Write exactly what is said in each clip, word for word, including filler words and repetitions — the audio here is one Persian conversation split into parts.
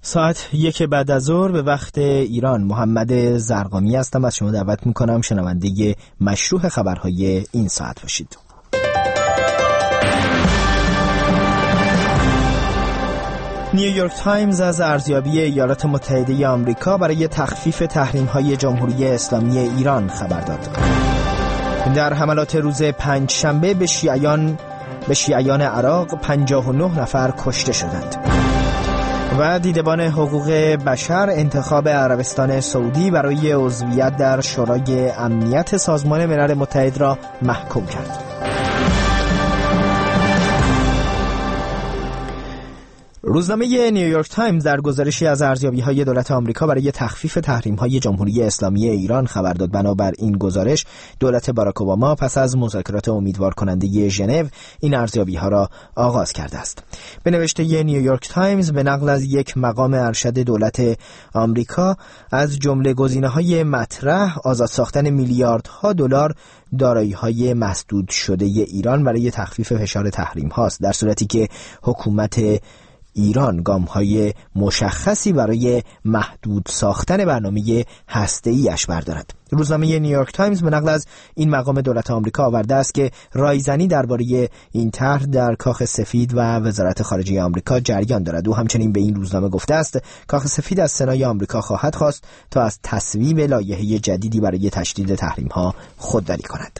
ساعت یک بعد از ظهر به وقت ایران. محمد زرقامی هستم. از شما دعوت میکنم شنونده مشروح خبرهای این ساعت باشید. نیویورک تایمز از ارزیابی ایالات متحده آمریکا برای تخفیف تحریم‌های جمهوری اسلامی ایران خبر داد. در حملات روز پنج شنبه به شیعیان به شیعیان عراق پنجاه و نه نفر کشته شدند. و دیدبان حقوق بشر انتخاب عربستان سعودی برای عضویت در شورای امنیت سازمان ملل متحد را محکوم کرد. روزنامه نیویورک تایمز در گزارشی از ارزیابی‌های دولت آمریکا برای تخفیف تحریم‌های جمهوری اسلامی ایران خبر داد. بنابر این گزارش دولت باراک اوباما پس از مذاکرات امیدوار کننده ژنو این ارزیابی‌ها را آغاز کرده است. به نوشته نیویورک تایمز به نقل از یک مقام ارشد دولت آمریکا، از جمله گزینه‌های مطرح آزاد ساختن میلیاردها دلار دارایی‌های مسدود شده ایران برای تخفیف فشار تحریم هاست، در صورتی که حکومت ایران گام‌های مشخصی برای محدود ساختن برنامه هسته‌ای اش بردارد. روزنامه نیویورک تایمز به نقل از این مقام دولت آمریکا آورده است که رایزنی درباره این طرح در کاخ سفید و وزارت خارجه آمریکا جریان دارد. او همچنین به این روزنامه گفته است کاخ سفید از سنای آمریکا خواهد خواست تا از تصویب لایحه جدیدی برای تشدید تحریم‌ها خودداری کند.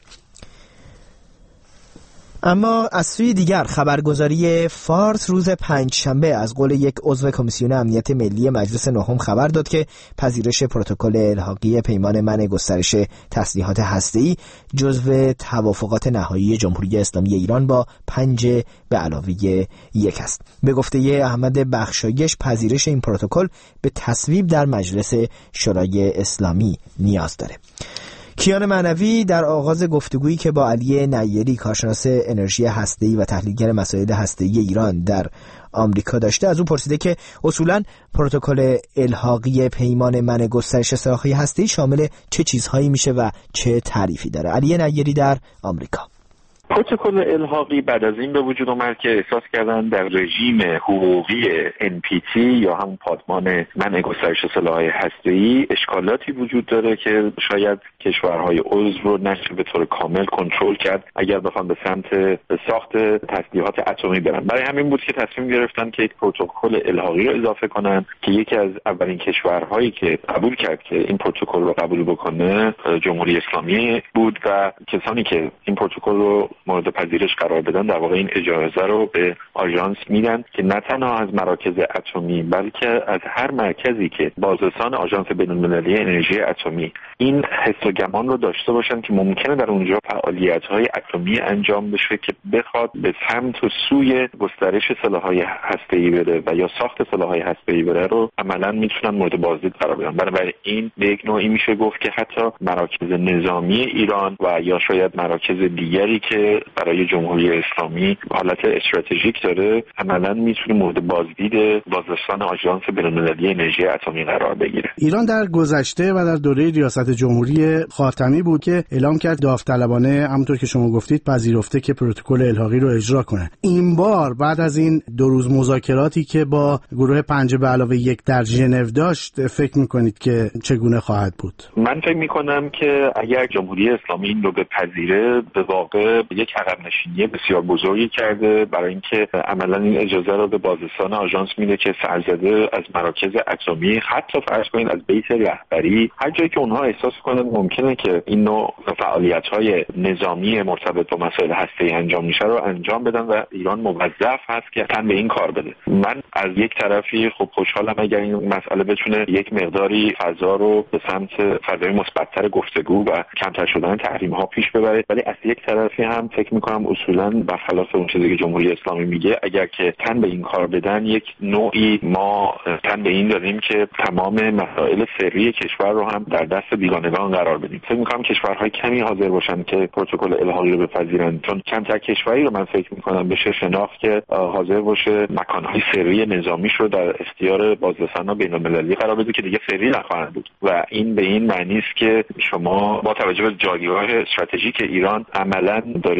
اما از سوی دیگر خبرگزاری فارس روز پنج شنبه از قول یک عضو کمیسیون امنیت ملی مجلس نهم خبر داد که پذیرش پروتکل الحاقی پیمان منع گسترش تسلیحات هسته‌ای جزو توافقات نهایی جمهوری اسلامی ایران با پنج به علاوه یک است. به گفته احمد بخشایش پذیرش این پروتکل به تصویب در مجلس شورای اسلامی نیاز داره. کیان معنوی در آغاز گفتگویی که با علی نیری کارشناس انرژی هسته‌ای و تحلیلگر مسائل هسته‌ای ایران در آمریکا داشته، از او پرسیده که اصولاً پروتکل الحاقی پیمان منع گسترش سلاح‌های هسته‌ای شامل چه چیزهایی میشه و چه تعریفی داره. علی نیری در آمریکا. پروتکل الحاقی بعد از این به وجود اومد که احساس کردن در رژیم حقوقی ان پی تی یا همون پادمان منع گسترش سلاح‌های هسته‌ای اشکالاتی وجود داره که شاید کشورهای عضو رو نشه به طور کامل کنترل کرد اگر بخوان به سمت ساخت تسلیحات اتمی برن. برای همین بود که تصمیم گرفتن که یک پروتکل الحاقی رو اضافه کنن که یکی از اولین کشورهایی که قبول کرد که این پروتکل رو قبول بکنه جمهوری اسلامی بود و کسانی که این پروتکل رو مورد پذیرش قرار بدن در واقع این اجازه رو به آژانس میدن که نه تنها از مراکز اتمی بلکه از هر مرکزی که بازرسان آژانس بین‌المللی انرژی اتمی این حس و گمان رو داشته باشن که ممکنه در اونجا فعالیت‌های اتمی انجام بشه که بخواد به سمت و سوی گسترش سلاح‌های هسته‌ای بره و یا ساخت سلاح‌های هسته‌ای بره رو عملاً میتونن مورد بازدید قرار بدن. بنابراین به یک نوعی میشه گفت که حتی مراکز نظامی ایران و یا شاید مراکز دیگری که برای جمهوری اسلامی حالت استراتژیک داره عملاً میتونه مورد بازدید بازرسان آژانس بین‌المللی انرژی اتمی قرار بگیره. ایران در گذشته و در دوره ریاست جمهوری خاتمی بود که اعلام کرد داوطلبانه همونطور که شما گفتید پذیرفته که پروتکل الحاقی رو اجرا کنه. این بار بعد از این دو روز مذاکراتی که با گروه پنج به علاوه یک در ژنو داشت، فکر میکنید که چگونه خواهد بود؟ من فکر میکنم که اگر جمهوری اسلامی این رو بپذیره به واقع یک عقب نشینی بسیار بزرگی کرده برای اینکه عملاً این اجازه رو به بازرسان آژانس میده که سرزده از مراکز اتمی، حتی فرض کنید از بیت رهبری، هر جایی که اونها احساس کنن ممکنه که این نوع فعالیت‌های نظامی مرتبط با مسائل هسته‌ای انجام میشه رو انجام بدن و ایران موظف هست که تن به این کار بده. من از یک طرفی خب خوشحالم اگر این مسئله بتونه یک مقداری فضا رو به سمت فضای مثبت‌تر گفتگو و کمتر شدن تحریم‌ها پیش ببره، ولی از یک طرفی هم فکر می‌کنم اصولاً برخلاف اون چیزی که جمهوری اسلامی میگه اگر که تن به این کار بدن یک نوعی ما تن به این دادیم که تمام مسائل سری کشور رو هم در دست بیگانگان قرار بدیم. فکر می‌کنم کشورهای کمی حاضر باشن که پروتکل الحاقی رو بپذیرن، چون کمتر کشوری رو من فکر می‌کنم بشه شناخت که حاضر باشه مکان‌های سری نظامیش رو در اختیار بازرسان بین‌المللی قرار بده که دیگه سری نخواهند بود و این به این معنی است که شما با توجه به جایگاه استراتژیک ایران عملاً داره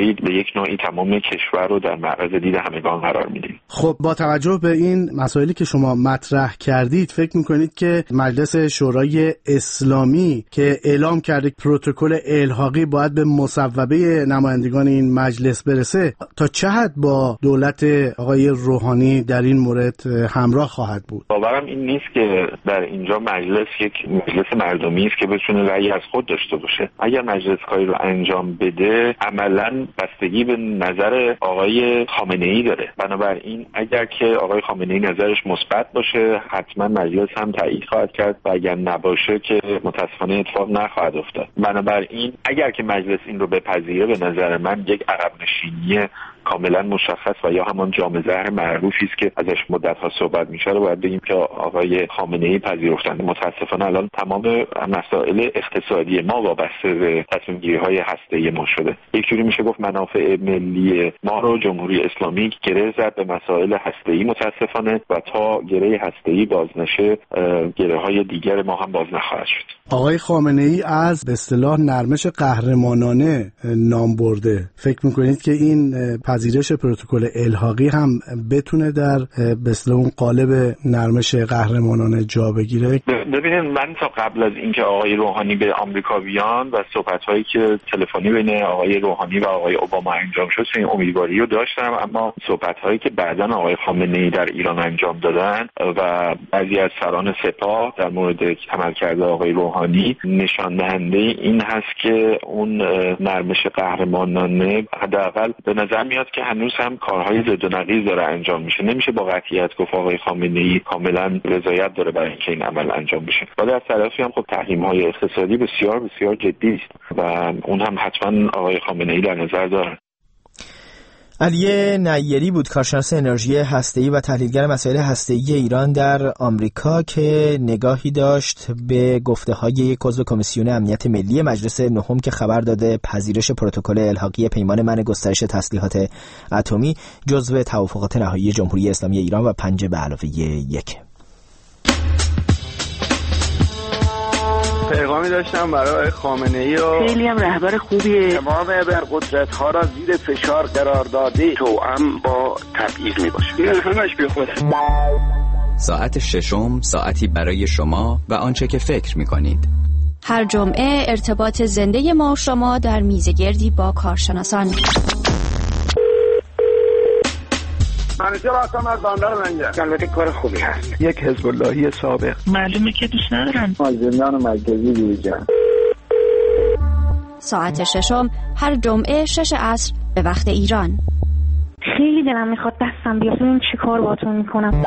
دارید به یک نوعی تمام کشور رو در معرض دید همگان قرار میدید. خب با توجه به این مسائلی که شما مطرح کردید، فکر میکنید که مجلس شورای اسلامی که اعلام کرده پروتکل الحاقی باید به مصوبه نمایندگان این مجلس برسه، تا چه حد با دولت آقای روحانی در این مورد همراه خواهد بود؟ باورم این نیست که در اینجا مجلس یک مجلس مردمی است که بتونه رأی از خود داشته باشه. اگر مجلس کاری رو انجام بده عملاً بستگی به نظر آقای خامنه‌ای داره. بنابراین اگر که آقای خامنه‌ای نظرش مثبت باشه حتما مجلس هم تایید خواهد کرد و اگر نباشه که متاسفانه اتفاق نخواهد افتاد. بنابراین اگر که مجلس این رو بپذیره به نظر من یک عقب نشینی کاملا مشخص و یا همان جام زهر معروفی است که ازش مدت‌ها صحبت میشه رو باید بگیم که آقای خامنه‌ای پذیرفتند. متاسفانه الان تمام مسائل اقتصادی ما وابسته به تصمیم گیری‌های هسته‌ای ما شده. یک جوری میشه گفت منافع ملی ما رو جمهوری اسلامی گره زد به مسائل هسته‌ای متاسفانه و تا گره هسته‌ای باز نشه گره‌های دیگر ما هم باز نخواهد شد. آقای خامنه‌ای از به اصطلاح نرمش قهرمانانه نام برده. فکر می‌کنید که این پذیرش پروتکل الحاقی هم بتونه در به اصطلاح اون قالب نرمش قهرمانانه جا بگیره؟ ببینید من تا قبل از اینکه آقای روحانی به آمریکا بیان و صحبت‌هایی که تلفنی بین آقای روحانی و آقای اوباما انجام شد این امیدواری رو داشتم، اما صحبت‌هایی که بعداً آقای خامنه‌ای در ایران انجام دادن و بعضی از سران سپاه در مورد عملکرد آقای روحانی نشان دهنده این هست که اون نرمش قهرمانانه حداقل به نظر میاد که هنوز هم کارهای ضد و نقیض داره انجام میشه. نمیشه با قطعیت گفت آقای خامنه‌ای کاملا رضایت داره برای اینکه این عمل انجام بشه. ولی از طرفی هم خب تحریم‌های اقتصادی بسیار بسیار جدی است و اون هم حتما آقای خامنه‌ای در نظر داره. علی نیری بود، کارشناس انرژی هسته‌ای و تحلیلگر مسائل هسته‌ای ایران در آمریکا که نگاهی داشت به گفته‌های یک عضو کمیسیون امنیت ملی مجلس نهم که خبر داده پذیرش پروتکل الحاقی پیمان منع گسترش تسلیحات اتمی جزو توافقات نهایی جمهوری اسلامی ایران و پنج به علاوه یک. پیغامی داشتم برای خامنه‌ای و خیلی هم رهبر خوبیه. تمام ابرقدرت‌ها را زیر فشار قرار داده توأم با تبعیض میباشه. این همش بیخوده. ساعت ششم ساعتی برای شما و آنچه که فکر می‌کنید. هر جمعه ارتباط زنده ما و شما در میزگردی با کارشناسان. منیجر هستم از بندر منجر. البته کار خوبی هست. یک حزب اللهی سابق. معلومه که دوست ندارن. از زندان مرکزی بیرون. ساعت ششم هر جمعه شش عصر به وقت ایران. خیلی دلم میخواد دستم بیاد ببینم چی کار باهاتون میکنم.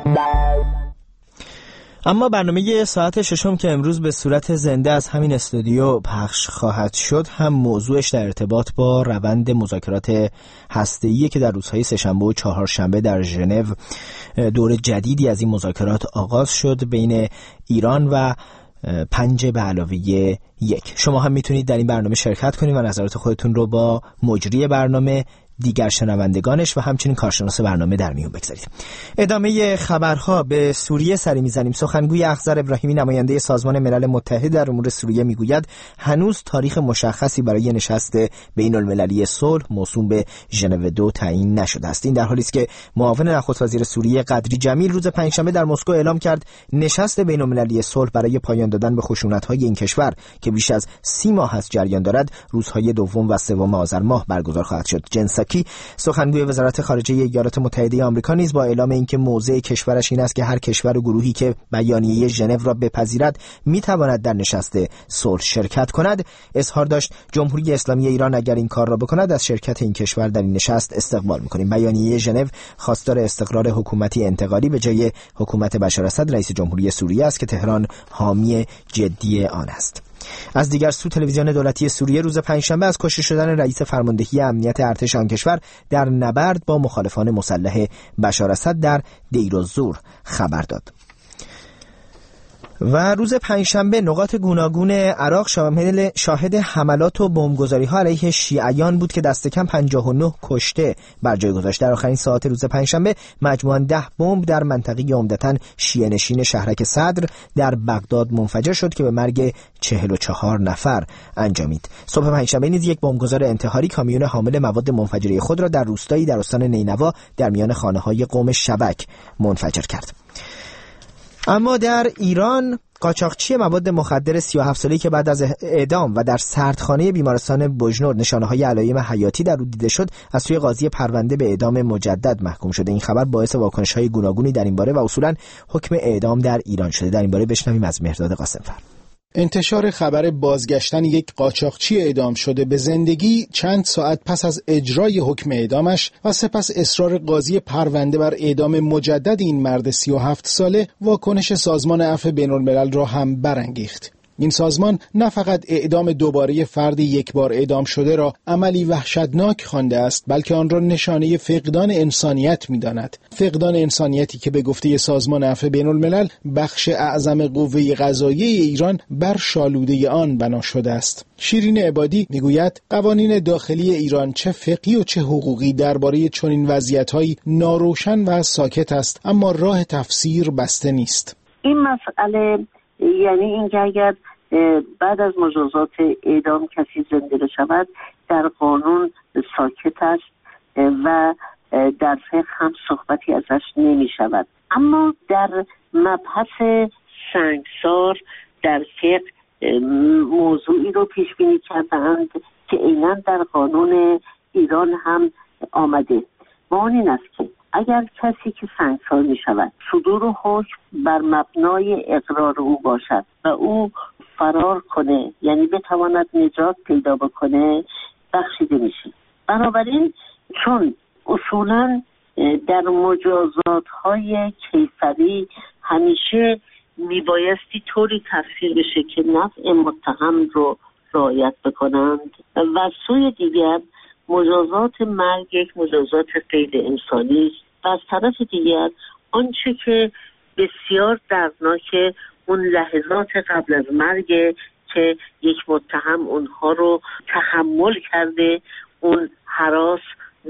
اما برنامه ساعت ششم که امروز به صورت زنده از همین استودیو پخش خواهد شد هم موضوعش در ارتباط با روند مذاکرات هسته‌ای که در روزهای سه‌شنبه و چهارشنبه در ژنو دور جدیدی از این مذاکرات آغاز شد بین ایران و پنج به علاوه یک. شما هم میتونید در این برنامه شرکت کنید و نظرات خودتون رو با مجری برنامه، دیگر شنوندگانش و همچنین کارشناس برنامه در میون بگذارید. ادامه خبرها. به سوریه سری میزنیم. سخنگوی اخضر ابراهیمی نماینده سازمان ملل متحد در امور سوریه میگوید هنوز تاریخ مشخصی برای نشست بین المللی صلح موسوم به ژنو دو تعیین نشده است. این در حالی است که معاون نخست وزیر سوریه قدری جمیل روز پنجشنبه در مسکو اعلام کرد نشست بین المللی صلح برای پایان دادن به خشونت‌های این کشور که بیش از سی ماه از جریان دارد روزهای دوم و سوم آذر ماه برگزار خواهد شد. جنساکی سخنگوی وزارت خارجه ایالات متحده آمریکا نیز با اعلام اینکه موضع کشورش این است که هر کشور و گروهی که بیانیه ژنو را بپذیرد میتواند در نشست صلح شرکت کند، اظهار داشت جمهوری اسلامی ایران اگر این کار را بکند از شرکت این کشور در این نشست استقبال می‌کنیم. بیانیه ژنو خواستار استقرار حکومتی انتقالی به جای حکومت بشار اسد رئیس جمهوری سوریه است که تهران حامی جدی آن است. از دیگر سو تلویزیون دولتی سوریه روز پنجشنبه از کشته شدن رئیس فرماندهی امنیت ارتش آن کشور در نبرد با مخالفان مسلح بشار اسد در دیر الزور خبر داد. و روز پنجشنبه نقاط گوناگون عراق شامل شاهد حملات و بمبگذاری‌ها علیه شیعیان بود که دست کم پنجاه و نه کشته بر جای گذاشت. در آخرین ساعات روز پنجشنبه مجموعاً ده بمب در منطقه عمدتاً شیعه نشین شهرک صدر در بغداد منفجر شد که به مرگ چهل و چهار نفر انجامید. صبح پنجشنبه نیز یک بمبگذار انتحاری کامیون حامل مواد منفجره خود را در روستایی در استان نینوا در میان خانه‌های قوم شبک منفجر کرد. اما در ایران قاچاقچی مواد مخدر سی و هفت ساله‌ای که بعد از اعدام و در سردخانه بیمارستان بجنورد نشانه‌های علائم حیاتی در او دیده شد، از سوی قاضی پرونده به اعدام مجدد محکوم شده. این خبر باعث واکنش‌های گوناگونی در این باره و اصولاً حکم اعدام در ایران شده. در این باره بشنویم از مهرداد قاسم‌فر. انتشار خبر بازگشتن یک قاچاقچی اعدام شده به زندگی چند ساعت پس از اجرای حکم اعدامش و سپس اصرار قاضی پرونده بر اعدام مجدد این مرد سی و هفت ساله واکنش سازمان عفو بین‌الملل را هم برانگیخت. این سازمان نه فقط اعدام دوباره فردی یک بار اعدام شده را عملی وحشتناک خوانده است، بلکه آن را نشانه فقدان انسانیت می‌داند. فقدان انسانیتی که به گفته سازمان عفو بین‌الملل بخش اعظم قوه قضاییه ایران بر شالوده آن بنا شده است. شیرین عبادی میگوید قوانین داخلی ایران چه فقهی و چه حقوقی درباره چنین وضعیت‌هایی ناروشن و ساکت است، اما راه تفسیر بسته نیست. این مسئله یعنی اینکه اگر بعد از مجازات اعدام کسی زنده بشود در قانون ساکت است و در فقه هم صحبتی ازش نمی شود، اما در مبحث سنگسار در فقه موضوعی رو پیش بینی کردند که عیناً در قانون ایران هم آمده و آن این است که اگر کسی که سنگسار می شود صدور حکم بر مبنای اقرار او باشد و او فرار کنه، یعنی بتواند نجات پیدا بکنه، بخشیده میشه. بنابراین چون اصولا در مجازات های کیفری همیشه میبایستی طوری تفسیر بشه که نفع متهم رو رعایت بکنند و سوی دیگر مجازات مرگ یک مجازات غیر انسانی است و از طرف دیگر آنچه که بسیار دردناک اون لحظات قبل از مرگ که یک متهم اونها رو تحمل کرده، اون هراس،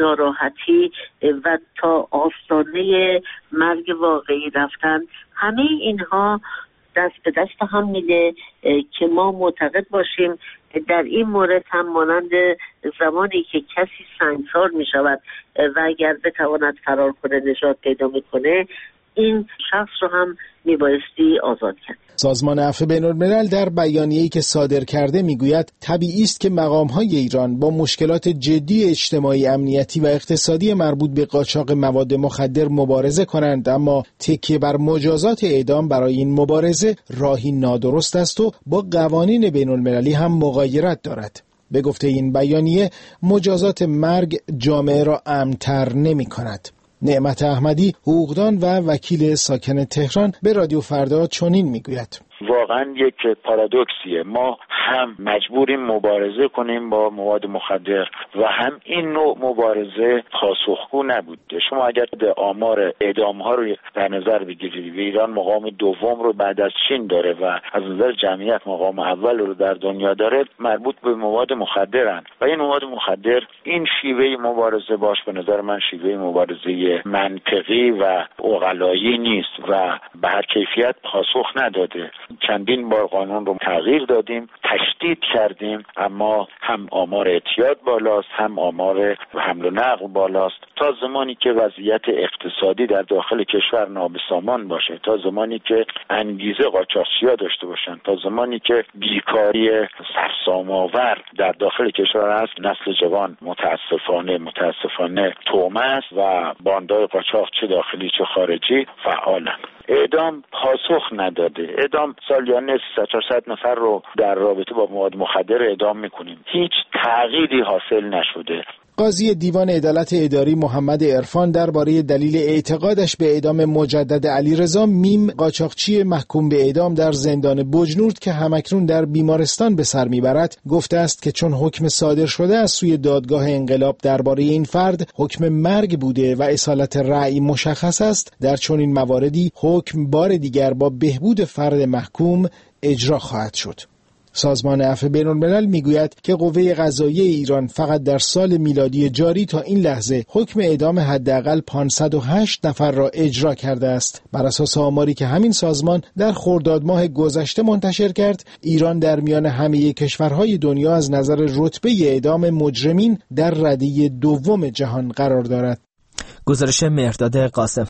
ناراحتی و تا آستانه مرگ واقعی رفتن، همه اینها دست به دست هم میده که ما معتقد باشیم در این مورد هم مانند زمانی که کسی سنگسار می شود و اگر بتواند فرار کنه نجات پیدا میکنه، این شخص رو هم میبایستی آزاد کرد. سازمان عفو بین‌الملل در بیانیه‌ای که صادر کرده میگوید طبیعی است که مقام‌های ایران با مشکلات جدی اجتماعی، امنیتی و اقتصادی مربوط به قاچاق مواد مخدر مبارزه کنند، اما تکیه بر مجازات اعدام برای این مبارزه راهی نادرست است و با قوانین بین‌المللی هم مغایرت دارد. به گفته این بیانیه مجازات مرگ جامعه را امن‌تر نمی‌کند. نعمت احمدی، حقوقدان و وکیل ساکن تهران، به رادیو فردا چنین میگوید: واقعا یک پارادوکسیه، ما هم مجبوریم مبارزه کنیم با مواد مخدر و هم این نوع مبارزه پاسخگو نبوده. شما اگر آمار اعدام ها رو در نظر بگیرید، ایران مقام دوم رو بعد از چین داره و از نظر جمعیت مقام اول رو در دنیا داره، مربوط به مواد مخدرن و این مواد مخدر این شیوه مبارزه باش به نظر من شیوه مبارزه منطقی و عقلایی نیست و به هر کیفیت پاسخ نداده. چندین بار قانون رو تغییر دادیم، تشدید کردیم، اما هم آمار اعتیاد بالاست، هم آمار حمل و نقل بالاست. تا زمانی که وضعیت اقتصادی در داخل کشور نابسامان باشه، تا زمانی که انگیزه قاچاقچی‌ها داشته باشن، تا زمانی که بیکاری سرسام‌آور در داخل کشور هست، نسل جوان متاسفانه متاسفانه طعمه است و باندهای قاچاق چه داخلی چه خارجی فعالن. اعدام پاسخ نداده. اعدام سالیانه سیصد چهارصد نفر رو در رابطه با مواد مخدر اعدام میکنیم. هیچ تغییری حاصل نشده. قاضی دیوان عدالت اداری محمد عرفان درباره دلیل اعتقادش به اعدام مجدد علیرضا میم قاچاقچی محکوم به اعدام در زندان بجنورد که همکنون در بیمارستان به سر میبرد گفته است که چون حکم صادر شده از سوی دادگاه انقلاب درباره این فرد حکم مرگ بوده و اصالت رأی مشخص است، در چنین مواردی حکم بار دیگر با بهبود فرد محکوم اجرا خواهد شد. سازمان عفو بین‌الملل میگوید که قوه قضاییه ایران فقط در سال میلادی جاری تا این لحظه حکم اعدام حداقل پانصد و هشت نفر را اجرا کرده است. بر اساس آماری که همین سازمان در خرداد ماه گذشته منتشر کرد، ایران در میان همه کشورهای دنیا از نظر رتبه اعدام مجرمین در رده دوم جهان قرار دارد. گزارش مهرداد قاسم.